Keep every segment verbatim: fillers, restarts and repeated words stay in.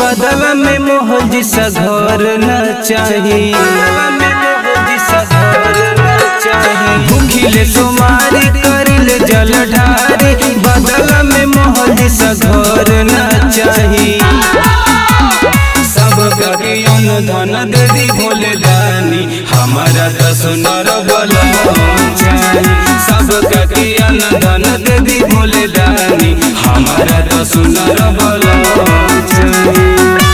बदल में मोहन जैसा घर न चाहिए, भूखिले तुम्हारी करिले जल ढारी, बदल में मोहन जैसा घर न चाहिए। सबका धन दे दी भोले दानी, हमारा तो सुनर बलम चाहिए। सबका धन दे दी भोले दानी, हमारा तो सुनर बलम चाहिए।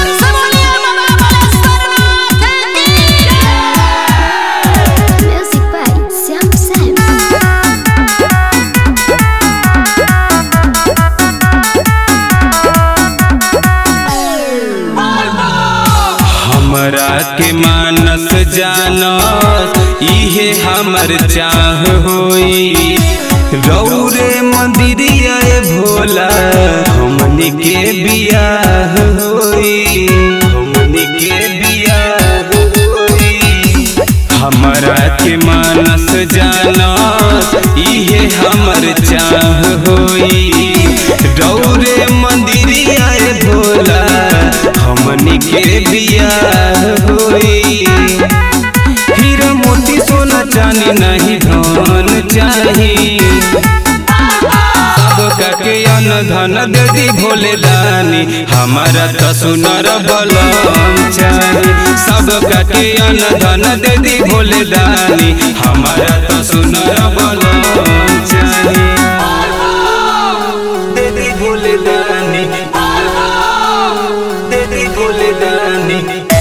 हमरा के मानस जानस इहे हमर चाह होई, रौरे मंदिरिया भोला हमनी के बियाह होई, हमनी के बियाह होई। हमरा के मानस जानस इहे हमर चाह होई, रौरे मंदिरिया भोला हमनी के बियाह होई। हीरा मोती सोना चांदी नहीं धन चाहिए, सबका के अन्न धन दे दी भोले दानी, हमारा तो सुनर बलम चाहिए। सबका के अन्न धन दे दी भोले दानी, हमारा तो सुनर बलम चाहिए। दे दी भोले दानी, दे दी भोले दानी।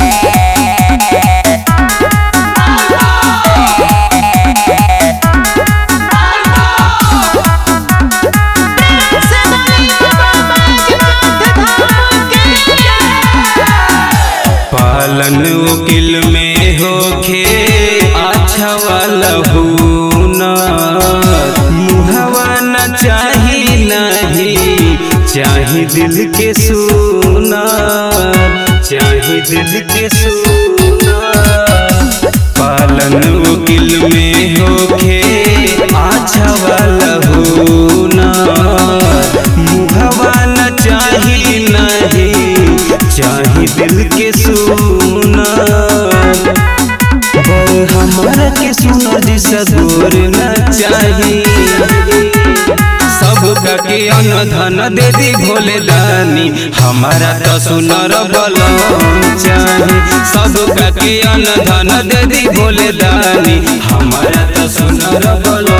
पालन उकिल में होखे अच्छा वाला हुनर, मुहवा न चाही नहीं चाही दिल के सुनर, चाही दिल के सुनर। पालन उकिल में होखे अच्छा वाला हुनर, मुहवा न चाही नहीं चाही दिल के सुनर। बर हमारा के सुनर जैसा गोर न चाहिए, सबका के अन्न धन दे दी भोले दानी, हमारा तो सुनर बलम चाहिए। सबका के अन्न धन दे दी भोले दानी, हमारा तो सुनर बलम।